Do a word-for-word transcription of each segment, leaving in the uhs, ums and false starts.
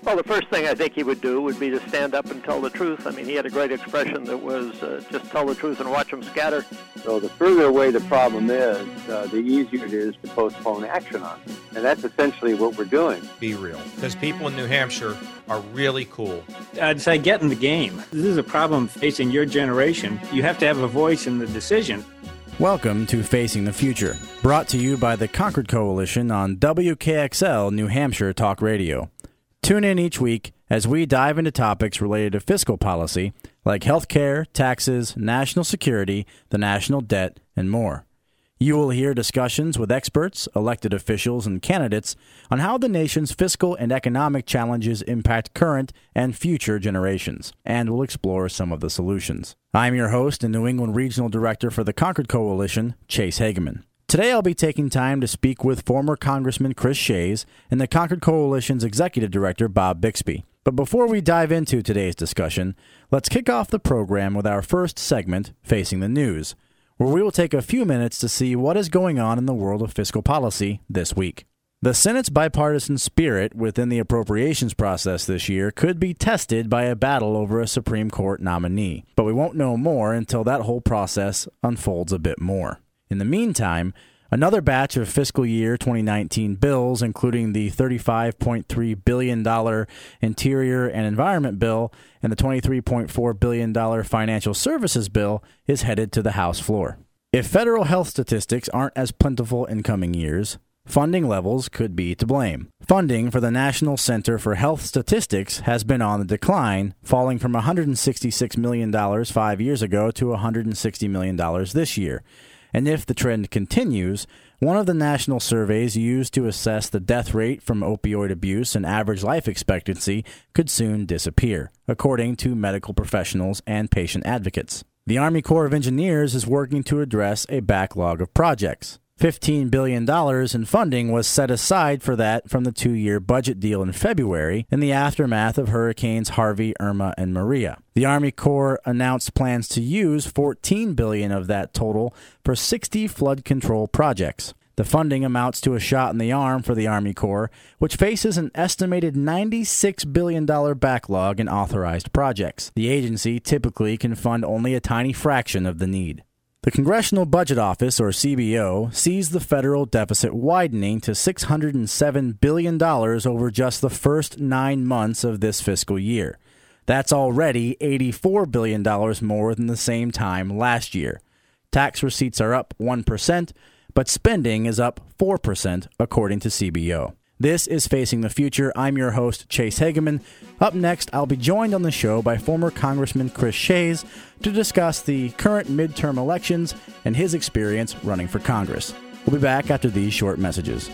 Well, the first thing I think he would do would be to stand up and tell the truth. I mean, he had a great expression that was uh, just tell the truth and watch them scatter. So the further away the problem is, uh, the easier it is to postpone action on it. And that's essentially what we're doing. Be real. Because people in New Hampshire are really cool. I'd say get in the game. This is a problem facing your generation. You have to have a voice in the decision. Welcome to Facing the Future, brought to you by the Concord Coalition on W K X L New Hampshire Talk Radio. Tune in each week as we dive into topics related to fiscal policy like healthcare, taxes, national security, the national debt, and more. You will hear discussions with experts, elected officials, and candidates on how the nation's fiscal and economic challenges impact current and future generations, and we'll explore some of the solutions. I'm your host and New England Regional Director for the Concord Coalition, Chase Hageman. Today I'll be taking time to speak with former Congressman Chris Shays and the Concord Coalition's Executive Director, Bob Bixby. But before we dive into today's discussion, let's kick off the program with our first segment, Facing the News, where we will take a few minutes to see what is going on in the world of fiscal policy this week. The Senate's bipartisan spirit within the appropriations process this year could be tested by a battle over a Supreme Court nominee, but we won't know more until that whole process unfolds a bit more. In the meantime, another batch of fiscal year twenty nineteen bills, including the thirty-five point three billion dollars Interior and Environment Bill and the twenty-three point four billion dollars Financial Services Bill, is headed to the House floor. If federal health statistics aren't as plentiful in coming years, funding levels could be to blame. Funding for the National Center for Health Statistics has been on the decline, falling from one hundred sixty-six million dollars five years ago to one hundred sixty million dollars this year. And if the trend continues, one of the national surveys used to assess the death rate from opioid abuse and average life expectancy could soon disappear, according to medical professionals and patient advocates. The Army Corps of Engineers is working to address a backlog of projects. fifteen billion dollars in funding was set aside for that from the two-year budget deal in February in the aftermath of Hurricanes Harvey, Irma, and Maria. The Army Corps announced plans to use fourteen billion dollars of that total for sixty flood control projects. The funding amounts to a shot in the arm for the Army Corps, which faces an estimated ninety-six billion dollars backlog in authorized projects. The agency typically can fund only a tiny fraction of the need. The Congressional Budget Office, or C B O, sees the federal deficit widening to six hundred seven billion dollars over just the first nine months of this fiscal year. That's already eighty-four billion dollars more than the same time last year. Tax receipts are up one percent, but spending is up four percent, according to C B O. This is Facing the Future. I'm your host, Chase Hageman. Up next, I'll be joined on the show by former Congressman Chris Shays to discuss the current midterm elections and his experience running for Congress. We'll be back after these short messages.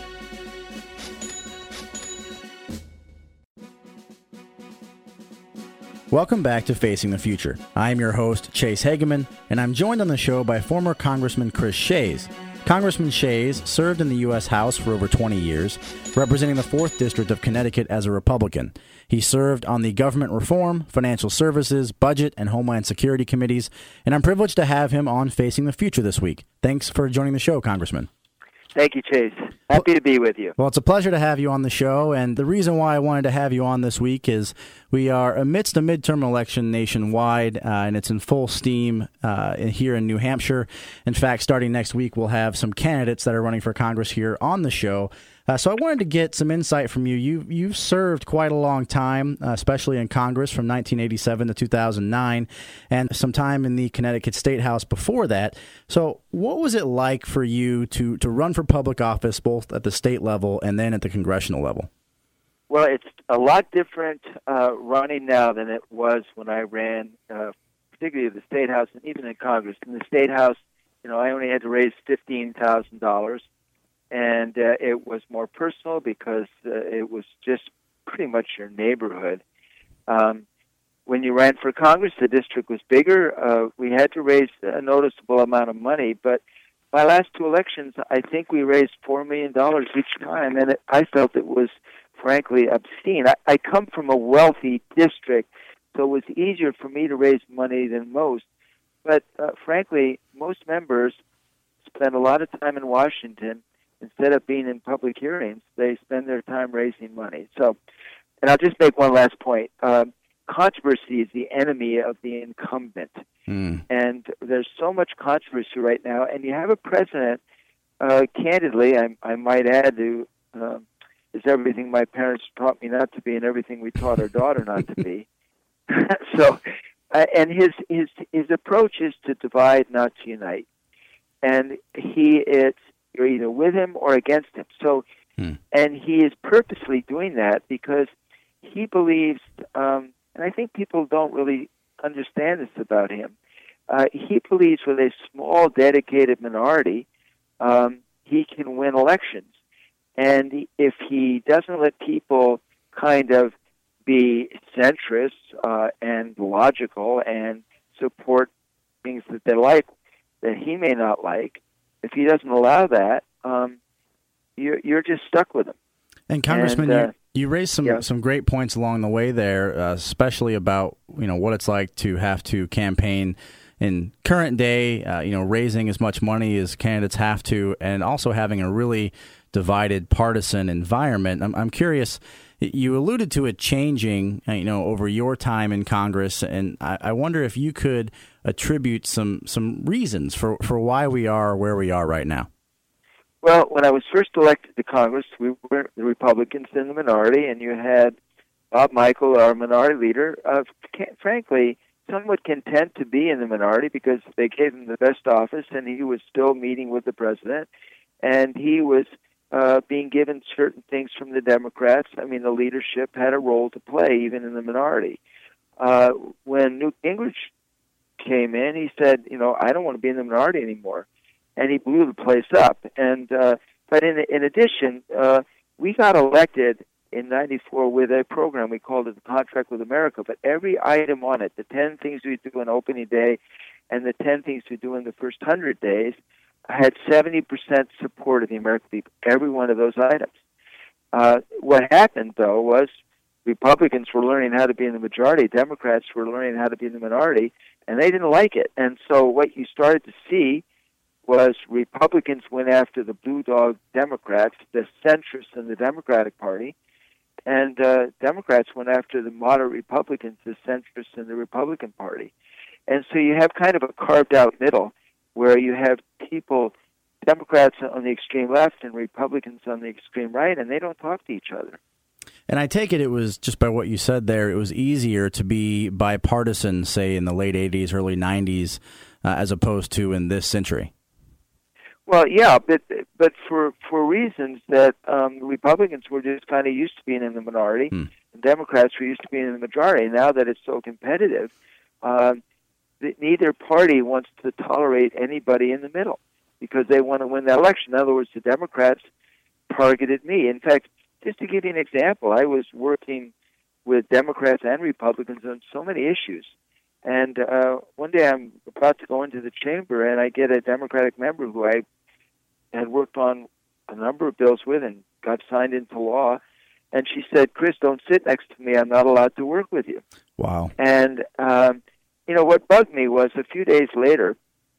Welcome back to Facing the Future. I'm your host, Chase Hageman, and I'm joined on the show by former Congressman Chris Shays. Congressman Shays served in the U S House for over twenty years, representing the fourth District of Connecticut as a Republican. He served on the Government Reform, Financial Services, Budget, and Homeland Security Committees, and I'm privileged to have him on Facing the Future this week. Thanks for joining the show, Congressman. Thank you, Chase. Happy to be with you. Well, it's a pleasure to have you on the show, and the reason why I wanted to have you on this week is we are amidst a midterm election nationwide, uh, and it's in full steam uh, here in New Hampshire. In fact, starting next week, we'll have some candidates that are running for Congress here on the show. Uh, so I wanted to get some insight from you. you. You've served quite a long time, uh, especially in Congress from nineteen eighty-seven to two thousand nine, and some time in the Connecticut State House before that. So what was it like for you to, to run for public office, both at the state level and then at the congressional level? Well, it's a lot different uh, running now than it was when I ran, uh, particularly at the State House and even in Congress. In the State House, you know, I only had to raise fifteen thousand dollars. And uh, it was more personal because uh, it was just pretty much your neighborhood. Um, when you ran for Congress, the district was bigger. Uh, we had to raise a noticeable amount of money. But my last two elections, I think we raised four million dollars each time. And it, I felt it was, frankly, obscene. I, I come from a wealthy district, so it was easier for me to raise money than most. But, uh, frankly, most members spend a lot of time in Washington. Instead of being in public hearings, they spend their time raising money. So and I'll just make one last point. Um, controversy is the enemy of the incumbent. Mm. And there's so much controversy right now, and you have a president, uh, candidly, I, I might add, who uh, is everything my parents taught me not to be and everything we taught our daughter not to be. so, uh, and his, his, his approach is to divide, not to unite. And he is, you're either with him or against him. So, hmm. and he is purposely doing that because he believes, um, and I think people don't really understand this about him. Uh, he believes with a small, dedicated minority, um, he can win elections. And if he doesn't let people kind of be centrist uh, and logical and support things that they like that he may not like, if he doesn't allow that, um, you're, you're just stuck with him. And Congressman, and, uh, you, you raised some, yeah. some great points along the way there, uh, especially about you know what it's like to have to campaign in current day, uh, you know, raising as much money as candidates have to, and also having a really divided partisan environment. I'm, I'm curious. You alluded to it changing, you know, over your time in Congress, and I, I wonder if you could attribute some some reasons for, for why we are where we are right now. Well, when I was first elected to Congress, we were the Republicans in the minority, and you had Bob Michel, our minority leader, uh, frankly, somewhat content to be in the minority because they gave him the best office, and he was still meeting with the president, and he was uh, being given certain things from the Democrats. I mean, the leadership had a role to play, even in the minority. Uh, when Newt Gingrich came in, he said, you know, I don't want to be in the minority anymore. And he blew the place up. And uh, but in in addition, uh, we got elected in ninety-four with a program we called it the Contract with America. But every item on it, the ten things we do on opening day, and the ten things we do in the first hundred days, had seventy percent support of the American people. Every one of those items. Uh, what happened though was Republicans were learning how to be in the majority, Democrats were learning how to be in the minority, and they didn't like it. And so what you started to see was Republicans went after the blue dog Democrats, the centrists in the Democratic Party, and uh, Democrats went after the moderate Republicans, the centrists in the Republican Party. And so you have kind of a carved-out middle where you have people, Democrats on the extreme left and Republicans on the extreme right, and they don't talk to each other. And I take it it was, just by what you said there, it was easier to be bipartisan, say, in the late eighties, early nineties, uh, as opposed to in this century. Well, yeah, but but for for reasons that um, Republicans were just kind of used to being in the minority, hmm. and Democrats were used to being in the majority. Now that it's so competitive, um, th- neither party wants to tolerate anybody in the middle because they want to win that election. In other words, the Democrats targeted me. In fact, just to give you an example, I was working with Democrats and Republicans on so many issues. And uh, one day I'm about to go into the chamber, and I get a Democratic member who I had worked on a number of bills with and got signed into law. And she said, Chris, don't sit next to me. I'm not allowed to work with you. Wow. And, um, you know, what bugged me was a few days later,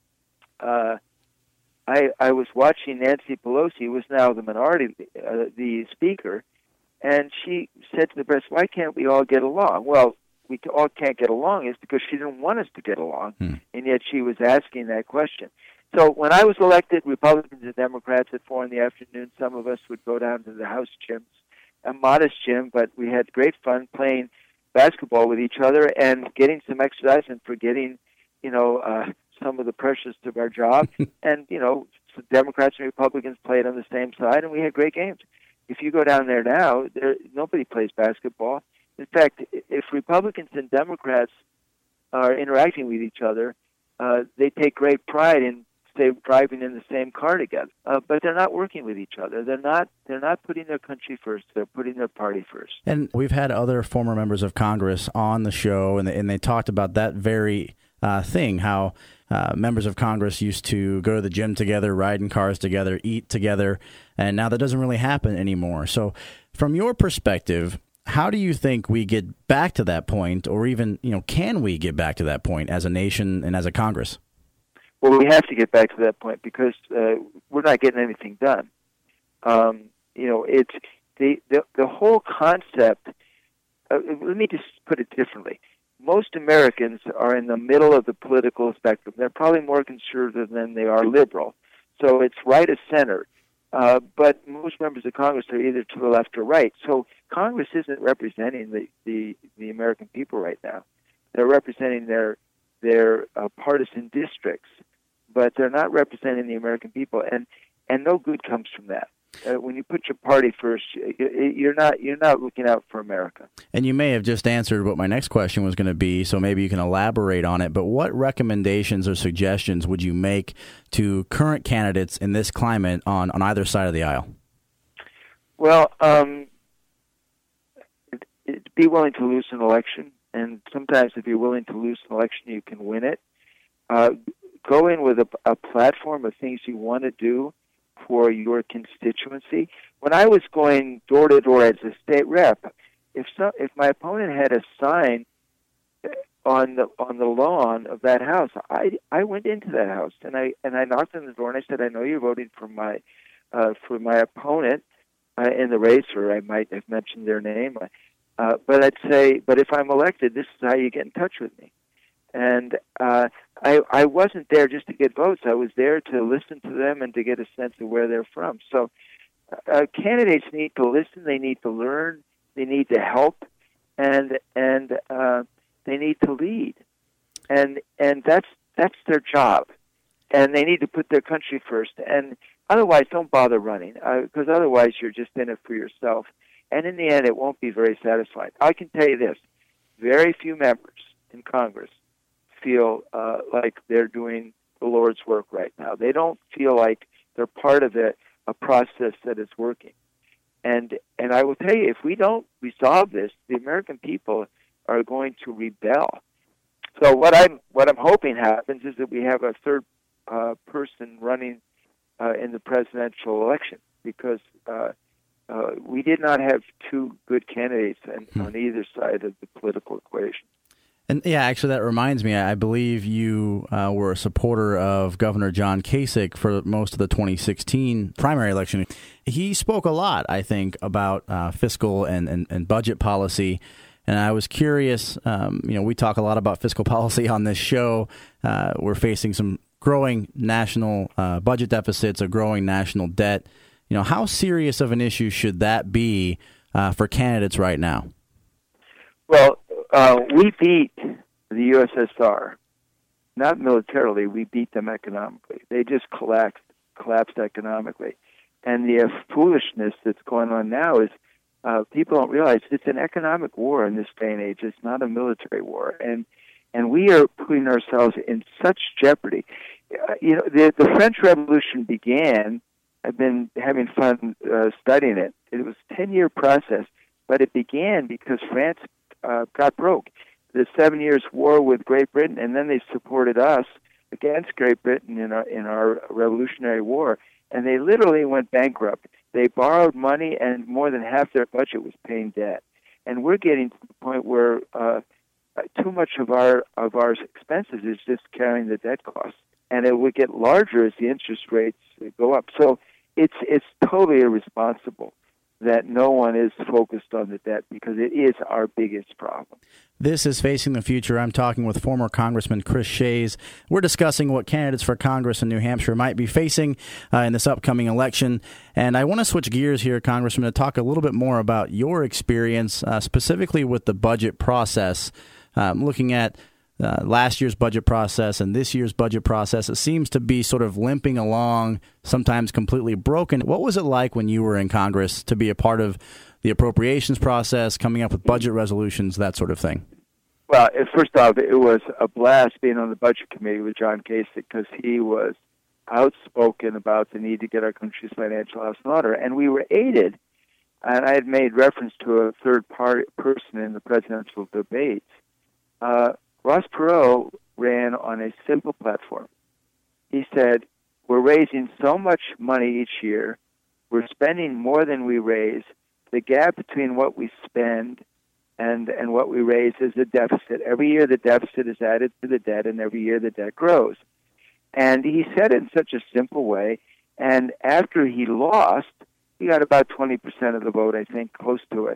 uh, I, I was watching Nancy Pelosi, who was now the minority, uh, the speaker, and she said to the press, why can't we all get along? Well, we all can't get along is because she didn't want us to get along, hmm. and yet she was asking that question. So when I was elected, Republicans and Democrats at four in the afternoon, some of us would go down to the house gyms, a modest gym, but we had great fun playing basketball with each other and getting some exercise and forgetting, you know, uh, some of the pressures of our job. And, you know, so Democrats and Republicans played on the same side, and we had great games. If you go down there now, there, nobody plays basketball. In fact, if Republicans and Democrats are interacting with each other, uh, they take great pride in, say, driving in the same car together. Uh, but they're not working with each other. They're not. They're not putting their country first. They're putting their party first. And we've had other former members of Congress on the show, and they, and they talked about that very uh, thing, how uh, members of Congress used to go to the gym together, ride in cars together, eat together, and now that doesn't really happen anymore. So from your perspective, how do you think we get back to that point, or even, you know, can we get back to that point as a nation and as a Congress? Well, we have to get back to that point because uh, we're not getting anything done. Um, you know, it's the, the the whole concept uh, let me just put it differently. Most Americans are in the middle of the political spectrum. They're probably more conservative than they are liberal. So it's right of center. Uh, but most members of Congress are either to the left or right. So Congress isn't representing the, the, the American people right now. They're representing their their uh, partisan districts, but they're not representing the American people, and, and no good comes from that. Uh, when you put your party first, you're not you're not looking out for America. And you may have just answered what my next question was going to be, so maybe you can elaborate on it. But what recommendations or suggestions would you make to current candidates in this climate on, on either side of the aisle? Well, um, it, it, be willing to lose an election, and sometimes if you're willing to lose an election, you can win it. Uh, go in with a, a platform of things you want to do for your constituency. When I was going door to door as a state rep, if so, if my opponent had a sign on the on the lawn of that house, I I went into that house and I and I knocked on the door and I said, I know you're voting for my uh, for my opponent uh, in the race, or I might have mentioned their name, uh, but I'd say, but if I'm elected, this is how you get in touch with me. And uh, I, I wasn't there just to get votes. I was there to listen to them and to get a sense of where they're from. So uh, candidates need to listen. They need to learn. They need to help, and and uh, they need to lead. And and that's that's their job. And they need to put their country first. And otherwise, don't bother running, because uh, otherwise you're just in it for yourself. And in the end, it won't be very satisfying. I can tell you this: very few members in Congress feel uh, like they're doing the Lord's work right now. They don't feel like they're part of a, a process that is working. And and I will tell you, if we don't resolve this, the American people are going to rebel. So what I'm what I'm hoping happens is that we have a third uh, person running uh, in the presidential election, because uh, uh, we did not have two good candidates on, hmm. on either side of the political equation. And yeah, actually, that reminds me, I believe you uh, were a supporter of Governor John Kasich for most of the twenty sixteen primary election. He spoke a lot, I think, about uh, fiscal and, and, and budget policy. And I was curious, um, you know, we talk a lot about fiscal policy on this show. Uh, we're facing some growing national uh, budget deficits, a growing national debt. You know, how serious of an issue should that be uh, for candidates right now? Well, Uh, we beat the U S S R, not militarily. We beat them economically. They just collapsed, collapsed economically. And the uh, foolishness that's going on now is uh, people don't realize it's an economic war in this day and age. It's not a military war. And and we are putting ourselves in such jeopardy. Uh, you know, the, the French Revolution began. I've been having fun uh, studying it. It was a ten-year process, but it began because France Uh, got broke. The Seven Years' War with Great Britain, and then they supported us against Great Britain in our in our Revolutionary War, and they literally went bankrupt. They borrowed money, and more than half their budget was paying debt. And we're getting to the point where uh, too much of our of our expenses is just carrying the debt costs, and it will get larger as the interest rates go up. So it's it's totally irresponsible that no one is focused on the debt, because it is our biggest problem. This is Facing the Future. I'm talking with former Congressman Chris Shays. We're discussing what candidates for Congress in New Hampshire might be facing uh, in this upcoming election. And I want to switch gears here, Congressman, to talk a little bit more about your experience, uh, specifically with the budget process. Um, looking at Uh, last year's budget process and this year's budget process, it seems to be sort of limping along, sometimes completely broken. What was it like when you were in Congress to be a part of the appropriations process, coming up with budget resolutions, that sort of thing? Well, first off, it was a blast being on the Budget Committee with John Kasich, because he was outspoken about the need to get our country's financial house in order. And we were aided, and I had made reference to a third party person in the presidential debates. Uh, Ross Perot ran on a simple platform. He said, we're raising so much money each year, we're spending more than we raise. The gap between what we spend and, and what we raise is a deficit. Every year the deficit is added to the debt, and every year the debt grows. And he said it in such a simple way, and after he lost, he got about twenty percent of the vote, I think, close to it.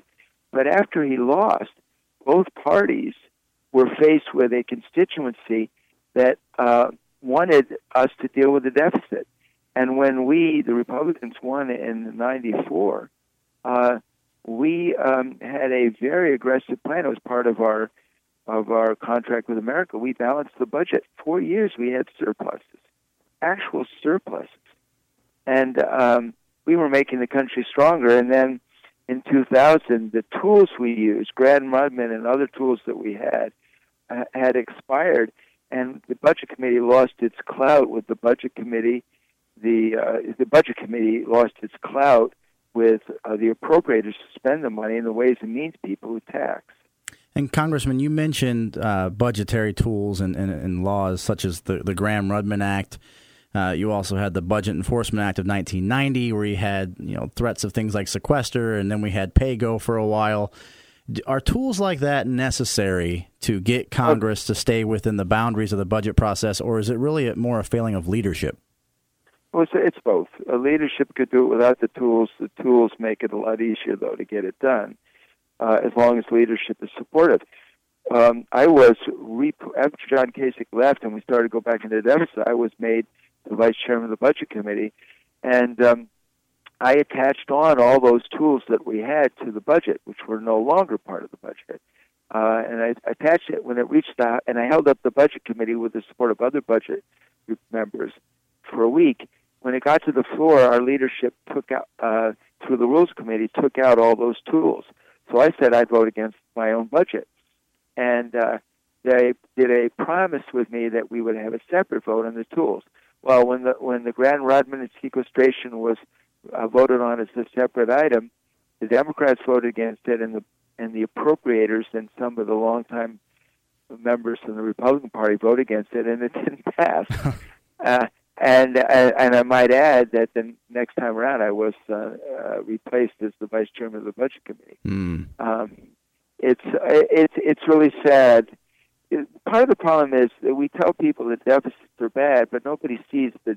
But after he lost, both parties were faced with a constituency that uh, wanted us to deal with the deficit. And when we, the Republicans, won in ninety-four, uh, we um, had a very aggressive plan. It was part of our of our contract with America. We balanced the budget. Four years we had surpluses, actual surpluses. And um, we were making the country stronger. And then in two thousand, the tools we used, Gramm-Rudman and other tools that we had, uh, had expired. And the Budget Committee lost its clout with the Budget Committee. The uh, the Budget Committee lost its clout with uh, the appropriators to spend the money and the Ways and Means people who tax. And Congressman, you mentioned uh, budgetary tools and, and, and laws such as the, the Gramm-Rudman Act. Uh, you also had the Budget Enforcement Act of nineteen ninety, where you had you know threats of things like sequester, and then we had pay-go for a while. Are tools like that necessary to get Congress to stay within the boundaries of the budget process, or is it really more a failing of leadership? Well, it's, it's both. A leadership could do it without the tools. The tools make it a lot easier, though, to get it done, uh, as long as leadership is supportive. Um, I was, re- after John Kasich left and we started to go back into the deficit, I was made the vice chairman of the Budget Committee, and um, I attached on all those tools that we had to the budget, which were no longer part of the budget. Uh, and I attached it when it reached out, and I held up the Budget Committee with the support of other budget group members for a week. When it got to the floor, our leadership took out, uh, through the Rules Committee, took out all those tools. So I said I'd vote against my own budget. And uh, they did a promise with me that we would have a separate vote on the tools. Well, when the when the Gramm-Rudman and sequestration was uh, voted on as a separate item, the Democrats voted against it, and the and the appropriators and some of the longtime members of the Republican Party voted against it, and it didn't pass. uh, and uh, and I might add that the next time around, I was uh, uh, replaced as the vice chairman of the Budget Committee. Mm. Um, it's it's it's really sad. It, part of the problem is that we tell people that deficits are bad, but nobody sees that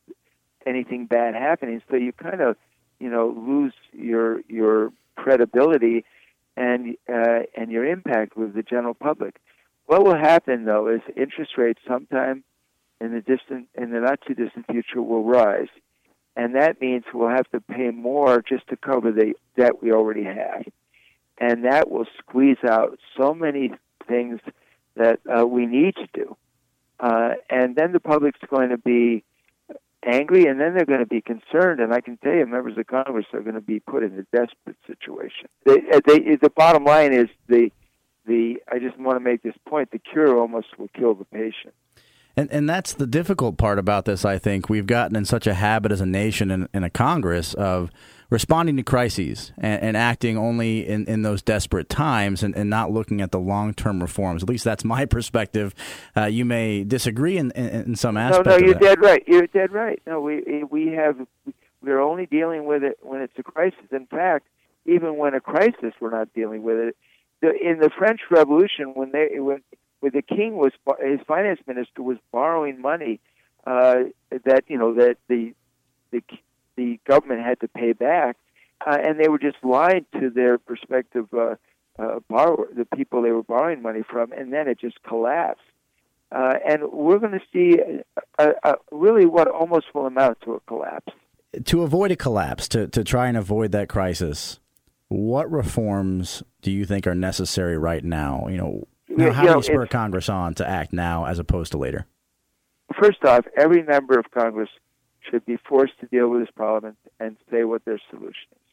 anything bad happening. So you kind of, you know, lose your your credibility and uh, and your impact with the general public. What will happen though is interest rates sometime in the distant, in the not too distant future, will rise, and that means we'll have to pay more just to cover the debt we already have, and that will squeeze out so many things that uh, we need to do. Uh, and then the public's going to be angry, and then they're going to be concerned. And I can tell you, members of Congress are going to be put in a desperate situation. They, they, the bottom line is, the, the. I just want to make this point, the cure almost will kill the patient. And and that's the difficult part about this, I think. We've gotten in such a habit as a nation and in a Congress of responding to crises and, and acting only in, in those desperate times and, and not looking at the long-term reforms. At least that's my perspective. Uh, you may disagree in, in, in some aspect. No, no, you're of that. dead right. You're dead right. No, we we have we're only dealing with it when it's a crisis. In fact, even when a crisis, we're not dealing with it. The, in the French Revolution, when they when when the king was his finance minister was borrowing money uh, that you know that the the the government had to pay back, uh, and they were just lying to their prospective uh, uh, borrower, the people they were borrowing money from, and then it just collapsed. Uh, and we're going to see a, a, a really what almost will amount to a collapse. To avoid a collapse, to, to try and avoid that crisis, what reforms do you think are necessary right now? You know, now, how you do know, you spur Congress on to act now as opposed to later? First off, every member of Congress should be forced to deal with this problem and say what their solution is.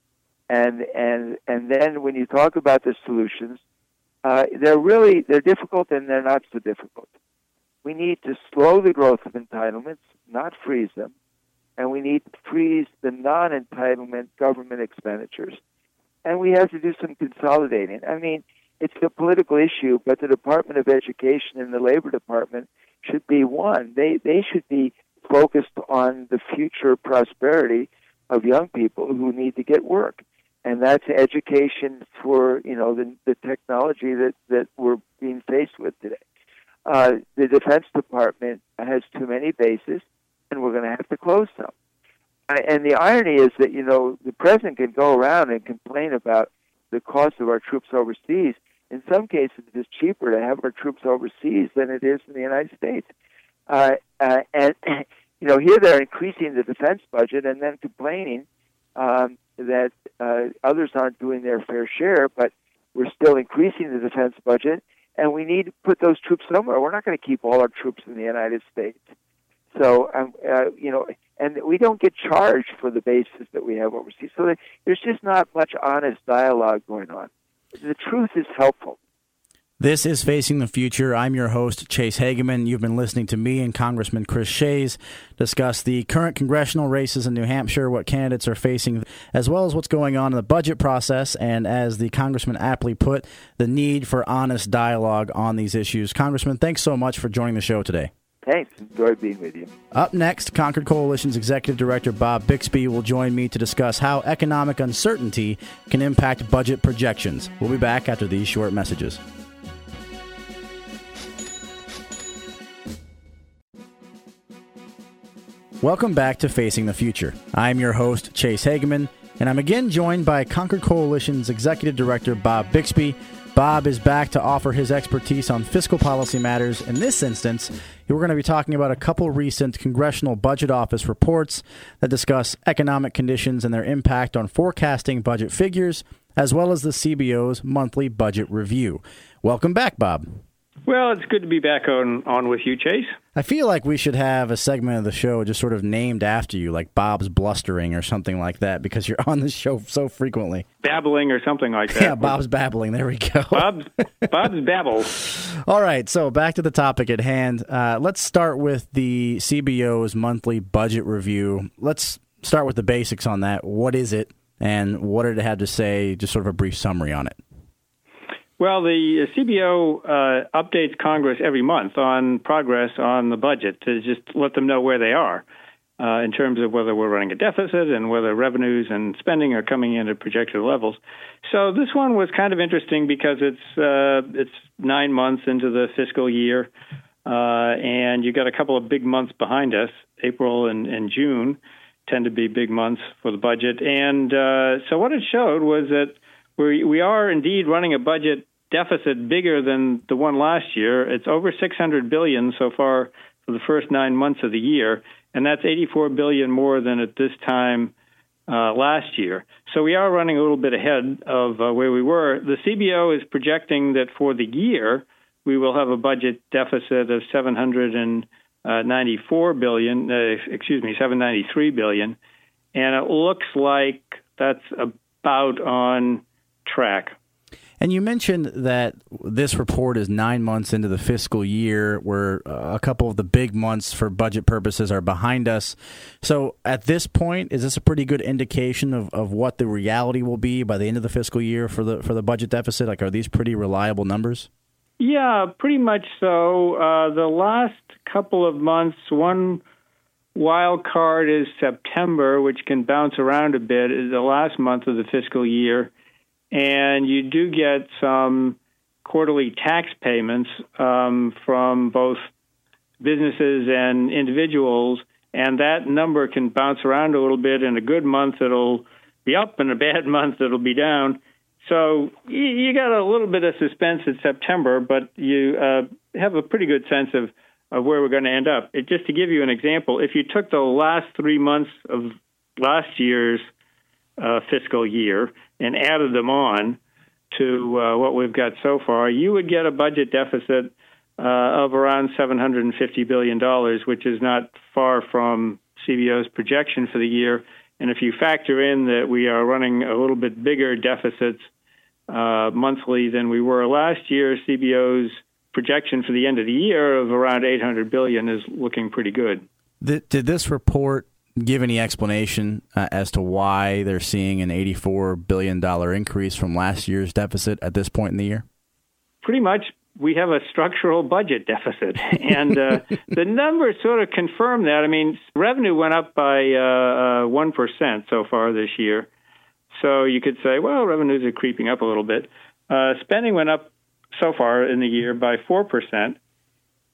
And and and then when you talk about the solutions, uh, they're really they're difficult and they're not so difficult. We need to slow the growth of entitlements, not freeze them, and we need to freeze the non-entitlement government expenditures. And we have to do some consolidating. I mean, it's a political issue, but the Department of Education and the Labor Department should be one. They they should be focused on the future prosperity of young people who need to get work. And that's education for, you know, the, the technology that, that we're being faced with today. Uh, the Defense Department has too many bases, and we're going to have to close some. And the irony is that, you know, the president can go around and complain about the cost of our troops overseas. In some cases, it's cheaper to have our troops overseas than it is in the United States. Uh, uh, and, you know, here they're increasing the defense budget and then complaining um, that uh, others aren't doing their fair share, but we're still increasing the defense budget, and we need to put those troops somewhere. We're not going to keep all our troops in the United States. So, um, uh, you know, and we don't get charged for the bases that we have overseas. So there's just not much honest dialogue going on. The truth is helpful. This is Facing the Future. I'm your host, Chase Hageman. You've been listening to me and Congressman Chris Shays discuss the current congressional races in New Hampshire, what candidates are facing, as well as what's going on in the budget process, and as the Congressman aptly put, the need for honest dialogue on these issues. Congressman, thanks so much for joining the show today. Thanks. Enjoyed being with you. Up next, Concord Coalition's Executive Director Bob Bixby will join me to discuss how economic uncertainty can impact budget projections. We'll be back after these short messages. Welcome back to Facing the Future. I'm your host, Chase Hageman, and I'm again joined by Concord Coalition's Executive Director Bob Bixby. Bob is back to offer his expertise on fiscal policy matters. In this instance, we're going to be talking about a couple recent Congressional Budget Office reports that discuss economic conditions and their impact on forecasting budget figures, as well as the C B O's monthly budget review. Welcome back, Bob. Well, it's good to be back on, on with you, Chase. I feel like we should have a segment of the show just sort of named after you, like Bob's Blustering or something like that, because you're on the show so frequently. Babbling or something like that. Yeah, Bob's Babbling. There we go. Bob's, Bob's Babble. All right, so back to the topic at hand. Uh, let's start with the C B O's monthly budget review. Let's start with the basics on that. What is it, and what did it have to say? Just sort of a brief summary on it. Well, the C B O uh, updates Congress every month on progress on the budget to just let them know where they are uh, in terms of whether we're running a deficit and whether revenues and spending are coming in at projected levels. So this one was kind of interesting because it's uh, it's nine months into the fiscal year, uh, and you got a couple of big months behind us. April and, and June tend to be big months for the budget, and uh, so what it showed was that we we are indeed running a budget deficit bigger than the one last year. It's over six hundred billion dollars so far for the first nine months of the year, and that's eighty-four billion dollars more than at this time uh, last year. So we are running a little bit ahead of uh, where we were. The C B O is projecting that for the year we will have a budget deficit of seven hundred ninety-four billion dollars, uh, excuse me, seven hundred ninety-three billion dollars, and it looks like that's about on track. And you mentioned that this report is nine months into the fiscal year, where a couple of the big months for budget purposes are behind us. So at this point, is this a pretty good indication of, of what the reality will be by the end of the fiscal year for the for the budget deficit? Like, are these pretty reliable numbers? Yeah, pretty much so. Uh, the last couple of months, one wild card is September, which can bounce around a bit, is the last month of the fiscal year. And you do get some quarterly tax payments um, from both businesses and individuals, and that number can bounce around a little bit. In a good month, it'll be up, in a bad month, it'll be down. So you, you got a little bit of suspense in September, but you uh, have a pretty good sense of, of where we're going to end up. It, just to give you an example, if you took the last three months of last year's uh, fiscal year and added them on to uh, what we've got so far, you would get a budget deficit uh, of around seven hundred fifty billion dollars, which is not far from C B O's projection for the year. And if you factor in that we are running a little bit bigger deficits uh, monthly than we were last year, C B O's projection for the end of the year of around eight hundred billion dollars is looking pretty good. Did this report give any explanation uh, as to why they're seeing an eighty-four billion dollars increase from last year's deficit at this point in the year? Pretty much. We have a structural budget deficit, and uh, the numbers sort of confirm that. I mean, revenue went up by uh, uh, one percent so far this year. So you could say, well, revenues are creeping up a little bit. Uh, spending went up so far in the year by four percent,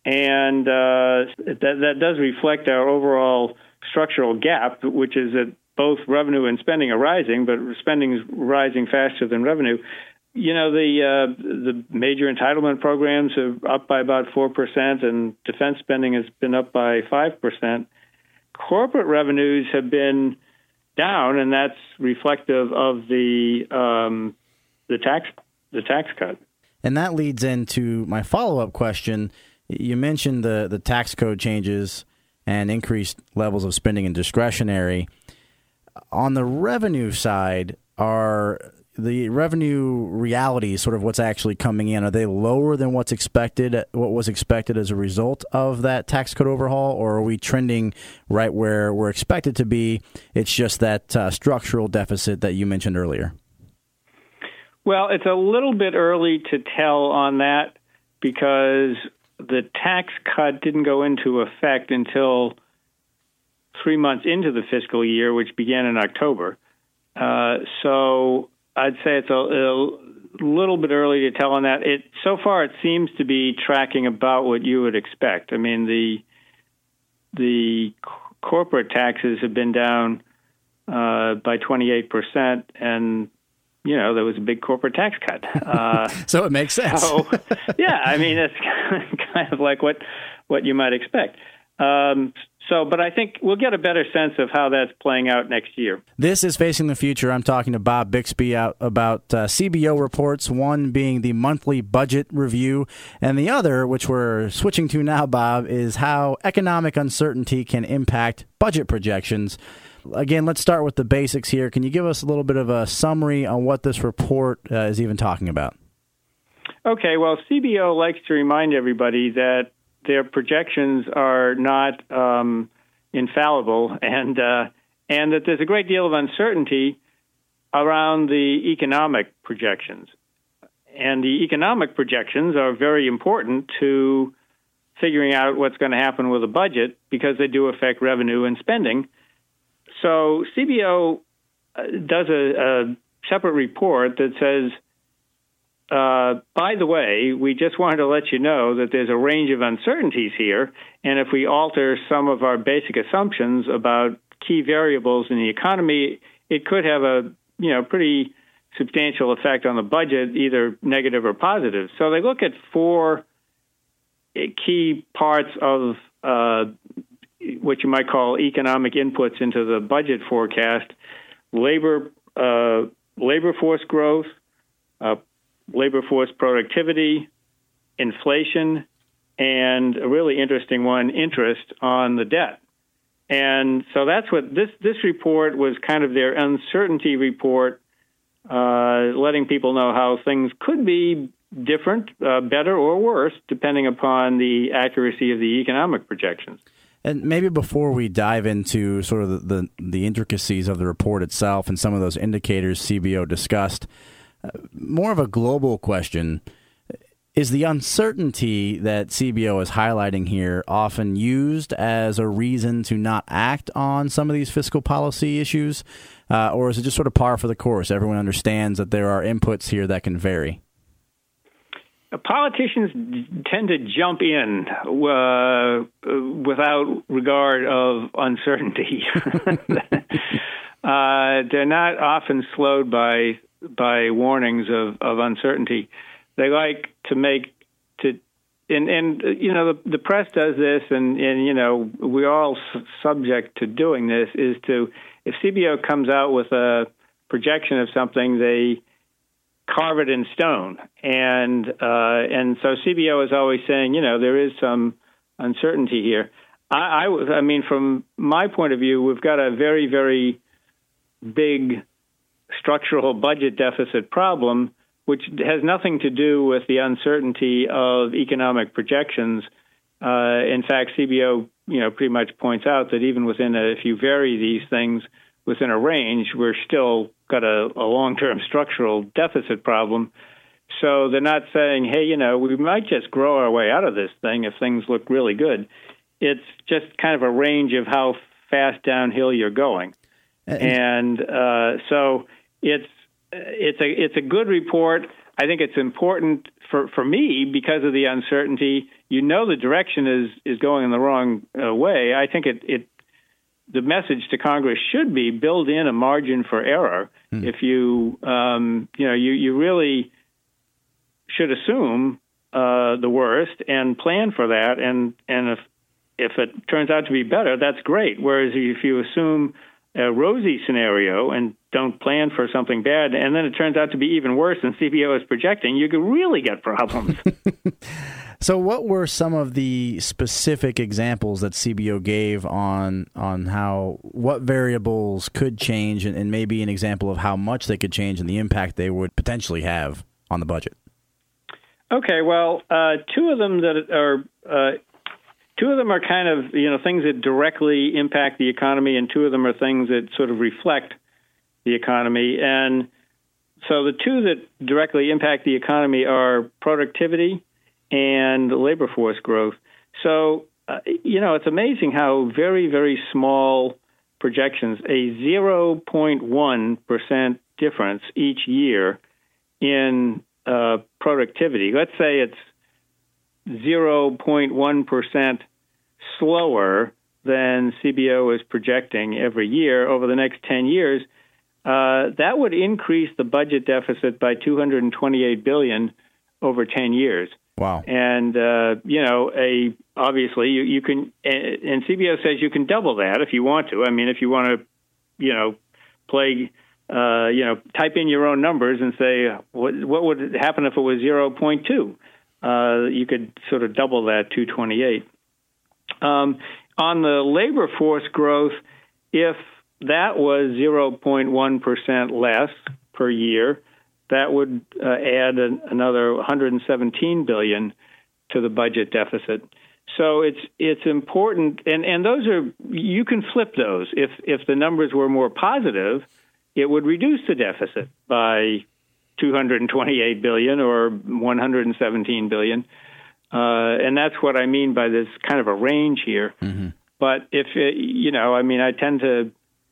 and uh, that, that does reflect our overall structural gap, which is at both revenue and spending are rising, but spending is rising faster than revenue. You know, the uh, the major entitlement programs are up by about four percent, and defense spending has been up by five percent. Corporate revenues have been down, and that's reflective of the um, the tax the tax cut. And that leads into my follow-up question. You mentioned the, the tax code changes and increased levels of spending and discretionary. On the revenue side, are the revenue realities, sort of what's actually coming in, are they lower than what's expected, what was expected as a result of that tax code overhaul, or are we trending right where we're expected to be? It's just that uh, structural deficit that you mentioned earlier. Well, it's a little bit early to tell on that because the tax cut didn't go into effect until three months into the fiscal year, which began in October. Uh, so I'd say it's a, a little bit early to tell on that. It so far it seems to be tracking about what you would expect. I mean, the the corporate taxes have been down uh, by twenty-eight percent, and you know, there was a big corporate tax cut. Uh, so it makes sense. So, yeah, I mean, it's kind of like what what you might expect. Um, so, but I think we'll get a better sense of how that's playing out next year. This is Facing the Future. I'm talking to Bob Bixby out about uh, C B O reports, one being the monthly budget review, and the other, which we're switching to now, Bob, is how economic uncertainty can impact budget projections. Again, let's start with the basics here. Can you give us a little bit of a summary on what this report uh, is even talking about? Okay, well, C B O likes to remind everybody that their projections are not um, infallible, and uh, and that there's a great deal of uncertainty around the economic projections. And the economic projections are very important to figuring out what's going to happen with a budget because they do affect revenue and spending. So C B O does a, a separate report that says, uh, by the way, we just wanted to let you know that there's a range of uncertainties here, and if we alter some of our basic assumptions about key variables in the economy, it could have a you know pretty substantial effect on the budget, either negative or positive. So they look at four key parts of uh, what you might call economic inputs into the budget forecast: labor, uh, labor force growth, uh, labor force productivity, inflation, and a really interesting one, interest on the debt. And so that's what this this report was, kind of their uncertainty report, uh, letting people know how things could be different, uh, better or worse, depending upon the accuracy of the economic projections. And maybe before we dive into sort of the, the, the intricacies of the report itself and some of those indicators C B O discussed, uh, more of a global question. Is the uncertainty that C B O is highlighting here often used as a reason to not act on some of these fiscal policy issues? Uh, or is it just sort of par for the course? Everyone understands that there are inputs here that can vary. Politicians tend to jump in uh, without regard of uncertainty. uh, they're not often slowed by by warnings of, of uncertainty. They like to make to, and and you know the, the press does this, and, and you know we're all s- subject to doing this. Is to if C B O comes out with a projection of something, they carve it in stone, and uh, and so C B O is always saying, you know, there is some uncertainty here. I, I, I mean, from my point of view, we've got a very, very big structural budget deficit problem, which has nothing to do with the uncertainty of economic projections. Uh, in fact, C B O, you know, pretty much points out that even within a, if you vary these things within a range, we're still got a, a long-term structural deficit problem. So they're not saying, hey, you know, we might just grow our way out of this thing if things look really good. It's just kind of a range of how fast downhill you're going. And uh, so it's it's a it's a good report. I think it's important for, for me because of the uncertainty. You know the direction is, is going in the wrong uh, way. I think it, it the message to Congress should be build in a margin for error. Hmm. If you, um, you know, you, you really should assume uh, the worst and plan for that. And, and if, if it turns out to be better, that's great. Whereas if you assume a rosy scenario and don't plan for something bad, and then it turns out to be even worse than C B O is projecting, you could really get problems. So what were some of the specific examples that C B O gave on on how what variables could change, and, and maybe an example of how much they could change and the impact they would potentially have on the budget? Okay, well, uh, two of them that are uh, two of them are kind of you know things that directly impact the economy, and two of them are things that sort of reflect the economy. And so the two that directly impact the economy are productivity and labor force growth. So, uh, you know, it's amazing how very, very small projections, a zero point one percent difference each year in uh, productivity. Let's say it's zero point one percent slower than C B O is projecting every year over the next ten years. Uh, that would increase the budget deficit by two hundred twenty-eight billion dollars over ten years. Wow. And, uh, you know, a obviously you, you can, and C B O says you can double that if you want to. I mean, if you want to, you know, play, uh, you know, type in your own numbers and say, what, what would happen if it was zero point two? Uh, you could sort of double that two hundred twenty-eight. Um, on the labor force growth, if that was zero point one percent less per year, that would uh, add an, another one hundred seventeen billion dollars to the budget deficit. So it's it's important, and, and those are you can flip those. If if the numbers were more positive, it would reduce the deficit by two hundred twenty-eight billion dollars or one hundred seventeen billion dollars, uh, and that's what I mean by this kind of a range here. Mm-hmm. But if it, you know, I mean, I tend to.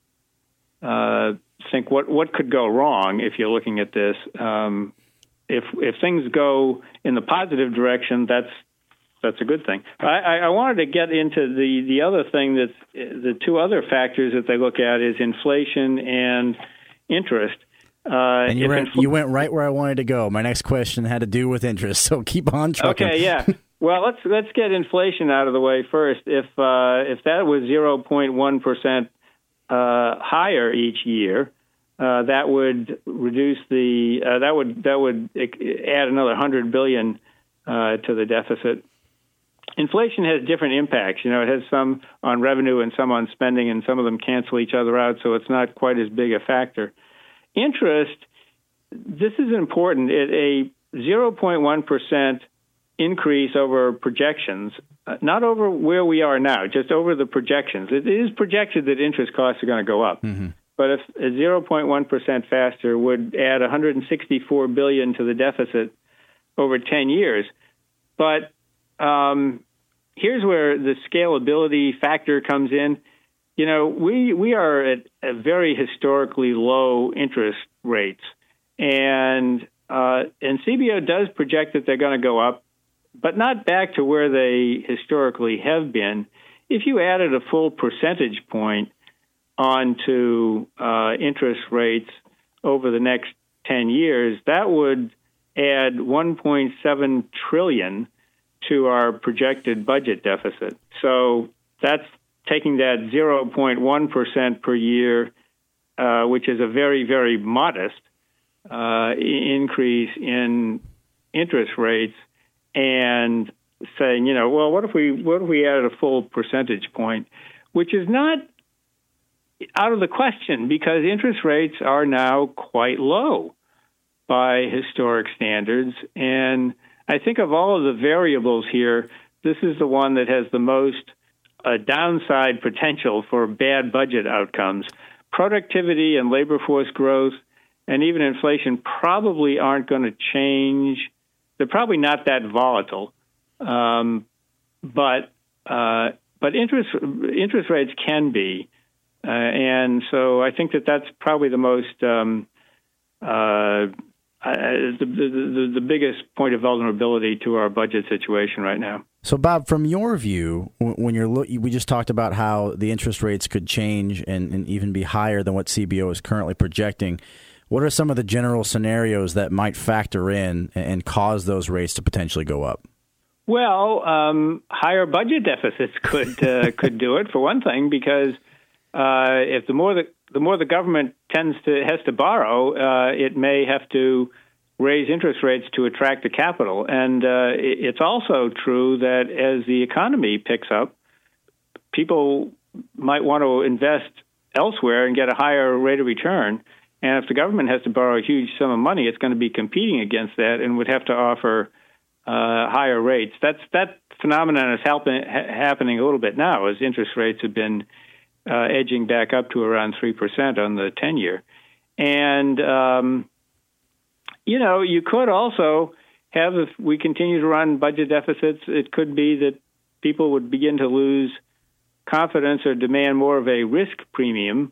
Uh, think what what could go wrong if you're looking at this. Um, if if things go in the positive direction, that's that's a good thing. I, I wanted to get into the, the other thing that's the two other factors that they look at is inflation and interest. Uh, and you went, infl- you went right where I wanted to go. My next question had to do with interest, so keep on trucking. Okay, yeah. Well, let's let's get inflation out of the way first. If uh, if that was zero point one percent uh, higher each year, uh, that would reduce the uh, that would that would add another one hundred billion dollars uh, to the deficit. Inflation has different impacts. You know, it has some on revenue and some on spending, and some of them cancel each other out, so it's not quite as big a factor. Interest, this is important. It, a zero point one percent increase over projections, uh, not over where we are now, just over the projections. It is projected that interest costs are going to go up. Mm-hmm. But if a zero point one percent faster would add one hundred sixty-four billion dollars to the deficit over ten years. But um, here's where the scalability factor comes in. You know, we we are at a very historically low interest rates, and uh, and C B O does project that they're going to go up, but not back to where they historically have been. If you added a full percentage point onto uh, interest rates over the next ten years, that would add one point seven trillion dollars to our projected budget deficit. So that's taking that zero point one percent per year, uh, which is a very, very modest uh, increase in interest rates, and saying, you know, well, what if we what if we added a full percentage point, which is not out of the question because interest rates are now quite low by historic standards. And I think of all of the variables here, this is the one that has the most uh, downside potential for bad budget outcomes. Productivity and labor force growth and even inflation probably aren't going to change. They're probably not that volatile. Um, but uh, but interest interest rates can be. Uh, and so I think that that's probably the most, um, uh, uh, the, the the biggest point of vulnerability to our budget situation right now. So, Bob, from your view, when you're look, we just talked about how the interest rates could change and, and even be higher than what C B O is currently projecting. What are some of the general scenarios that might factor in and cause those rates to potentially go up? Well, um, higher budget deficits could uh, could do it for one thing, because uh, if the more the the more the government tends to has to borrow, uh, it may have to raise interest rates to attract the capital. And uh, it's also true that as the economy picks up, people might want to invest elsewhere and get a higher rate of return. And if the government has to borrow a huge sum of money, it's going to be competing against that and would have to offer uh, higher rates. That's that phenomenon is helping, ha- happening a little bit now, as interest rates have been uh, edging back up to around three percent on the ten-year. And um, you know, you could also have, if we continue to run budget deficits, it could be that people would begin to lose confidence or demand more of a risk premium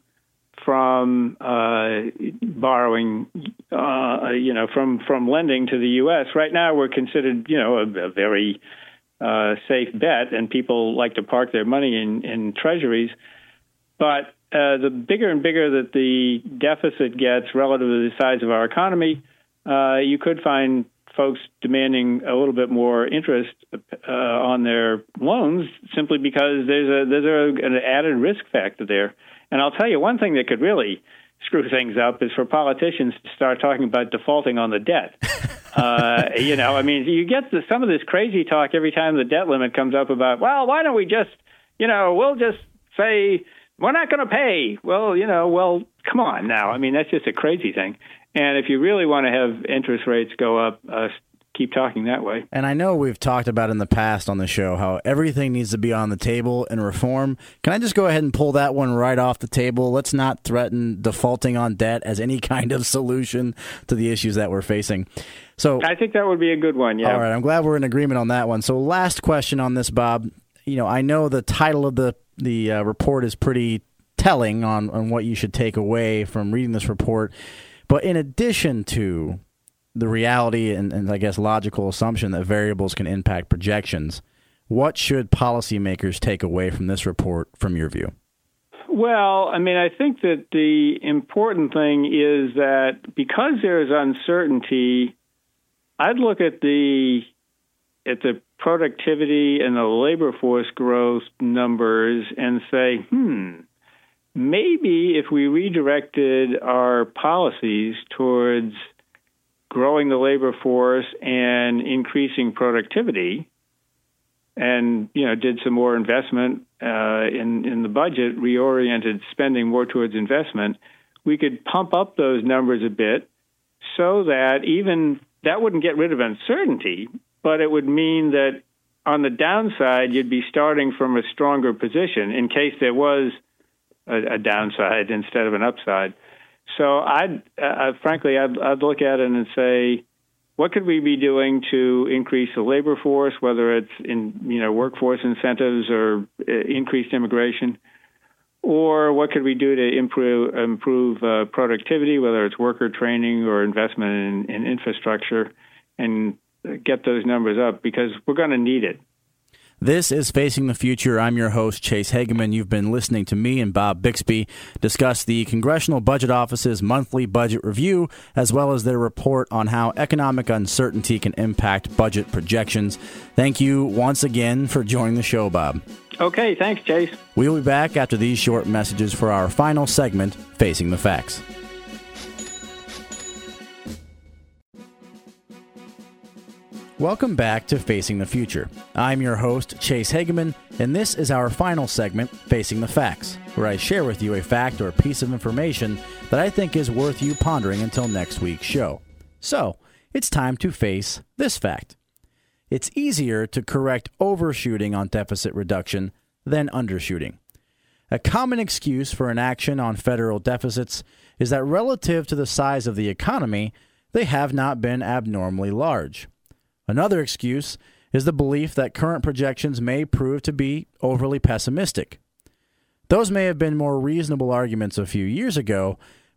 from uh, borrowing, uh, you know, from, from lending to the U S. Right now, we're considered, you know, a, a very uh, safe bet, and people like to park their money in, in treasuries. But uh, the bigger and bigger that the deficit gets relative to the size of our economy, Uh, you could find folks demanding a little bit more interest uh, on their loans simply because there's a there's a, an added risk factor there. And I'll tell you, one thing that could really screw things up is for politicians to start talking about defaulting on the debt. uh, you know, I mean, you get the, some of this crazy talk every time the debt limit comes up about, well, why don't we just, you know, we'll just say we're not going to pay. Well, you know, well, come on now. I mean, that's just a crazy thing. And if you really want to have interest rates go up, uh, keep talking that way. And I know we've talked about in the past on the show how everything needs to be on the table in reform. Can I just go ahead and pull that one right off the table? Let's not threaten defaulting on debt as any kind of solution to the issues that we're facing. So I think that would be a good one, yeah. All right, I'm glad we're in agreement on that one. So last question on this, Bob. You know, I know the title of the, the uh, report is pretty telling on, on what you should take away from reading this report. But in addition to the reality and, and, I guess, logical assumption that variables can impact projections, what should policymakers take away from this report from your view? Well, I mean, I think that the important thing is that because there's uncertainty, I'd look at the at the productivity and the labor force growth numbers and say, hmm, maybe if we redirected our policies towards growing the labor force and increasing productivity, and you know, did some more investment uh, in in the budget, reoriented spending more towards investment, we could pump up those numbers a bit, so that even that wouldn't get rid of uncertainty, but it would mean that on the downside, you'd be starting from a stronger position in case there was A, a downside instead of an upside. So I'd, uh, frankly, I'd, I'd look at it and say, what could we be doing to increase the labor force, whether it's in, you know, workforce incentives or uh, increased immigration, or what could we do to improve, improve uh, productivity, whether it's worker training or investment in, in infrastructure, and get those numbers up, because we're going to need it. This is Facing the Future. I'm your host, Chase Hageman. You've been listening to me and Bob Bixby discuss the Congressional Budget Office's monthly budget review, as well as their report on how economic uncertainty can impact budget projections. Thank you once again for joining the show, Bob. Okay, thanks, Chase. We'll be back after these short messages for our final segment, Facing the Facts. Welcome back to Facing the Future. I'm your host, Chase Hageman, and this is our final segment, Facing the Facts, where I share with you a fact or piece of information that I think is worth you pondering until next week's show. So, it's time to face this fact. It's easier to correct overshooting on deficit reduction than undershooting. A common excuse for inaction on federal deficits is that relative to the size of the economy, they have not been abnormally large. Another excuse is the belief that current projections may prove to be overly pessimistic. Those may have been more reasonable arguments a few years ago,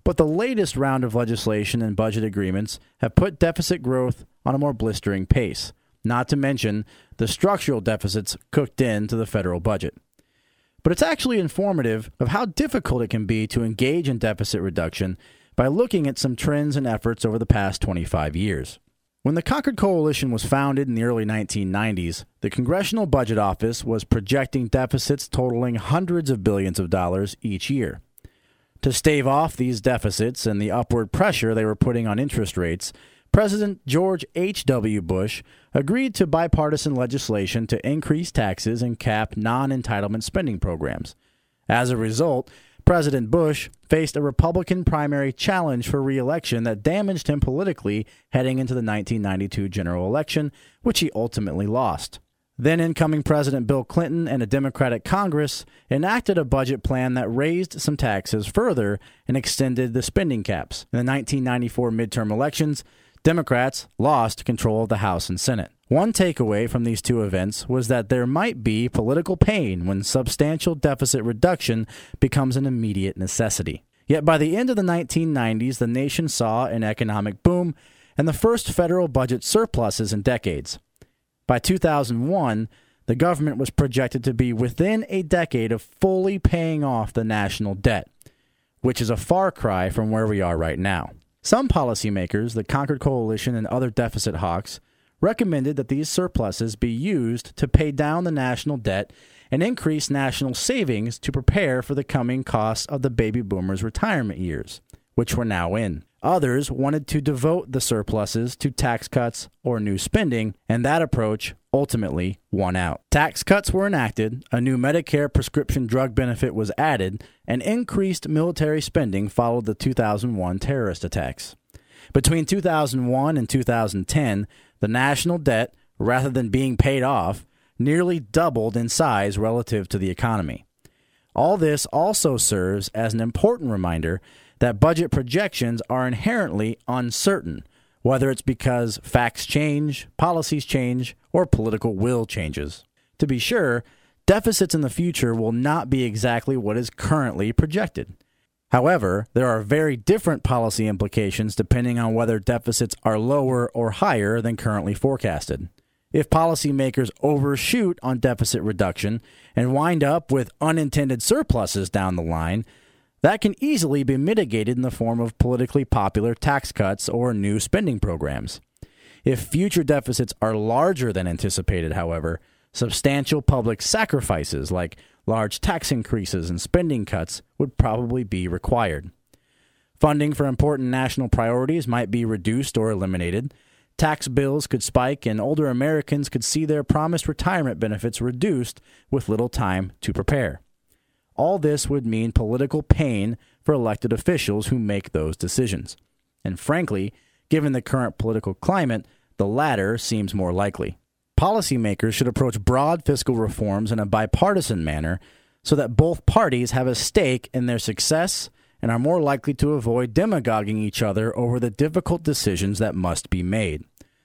But the latest round of legislation and budget agreements have put deficit growth on a more blistering pace, not to mention the structural deficits cooked into the federal budget. But it's actually informative of how difficult it can be to engage in deficit reduction by looking at some trends and efforts over the past twenty-five years. When the Concord Coalition was founded in the early nineteen nineties, the Congressional Budget Office was projecting deficits totaling hundreds of billions of dollars each year. To stave off these deficits and the upward pressure they were putting on interest rates, President George H W. Bush agreed to bipartisan legislation to increase taxes and cap non-entitlement spending programs. As a result, President Bush faced a Republican primary challenge for re-election that damaged him politically heading into the nineteen ninety-two general election, which he ultimately lost. Then incoming President Bill Clinton and a Democratic Congress enacted a budget plan that raised some taxes further and extended the spending caps. In the nineteen ninety-four midterm elections, Democrats lost control of the House and Senate. One takeaway from these two events was that there might be political pain when substantial deficit reduction becomes an immediate necessity. Yet by the end of the nineteen nineties, the nation saw an economic boom and the first federal budget surpluses in decades. By two thousand one, the government was projected to be within a decade of fully paying off the national debt, which is a far cry from where we are right now. Some policymakers, the Concord Coalition and other deficit hawks, recommended that these surpluses be used to pay down the national debt and increase national savings to prepare for the coming costs of the baby boomers' retirement years, which we're now in. Others wanted to devote the surpluses to tax cuts or new spending, and that approach ultimately won out. Tax cuts were enacted, a new Medicare prescription drug benefit was added, and increased military spending followed the two thousand one terrorist attacks. Between two thousand one and two thousand ten, the national debt, rather than being paid off, nearly doubled in size relative to the economy. All this also serves as an important reminder that budget projections are inherently uncertain, whether it's because facts change, policies change, or political will changes. To be sure, deficits in the future will not be exactly what is currently projected. However, there are very different policy implications depending on whether deficits are lower or higher than currently forecasted. If policymakers overshoot on deficit reduction and wind up with unintended surpluses down the line, that can easily be mitigated in the form of politically popular tax cuts or new spending programs. If future deficits are larger than anticipated, however, substantial public sacrifices like large tax increases and spending cuts would probably be required. Funding for important national priorities might be reduced or eliminated. Tax bills could spike, and older Americans could see their promised retirement benefits reduced with little time to prepare. All this would mean political pain for elected officials who make those decisions. And frankly, given the current political climate, the latter seems more likely. Policymakers should approach broad fiscal reforms in a bipartisan manner so that both parties have a stake in their success and are more likely to avoid demagoguing each other over the difficult decisions that must be made.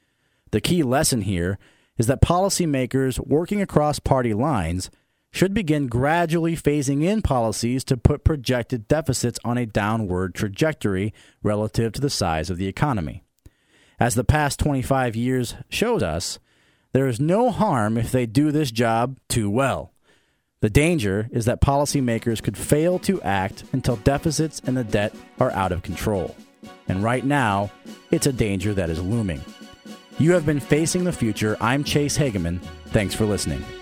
The key lesson here is that policymakers working across party lines should begin gradually phasing in policies to put projected deficits on a downward trajectory relative to the size of the economy. As the past twenty-five years showed us, there is no harm if they do this job too well. The danger is that policymakers could fail to act until deficits and the debt are out of control. And right now, it's a danger that is looming. You have been Facing the Future. I'm Chase Hageman. Thanks for listening.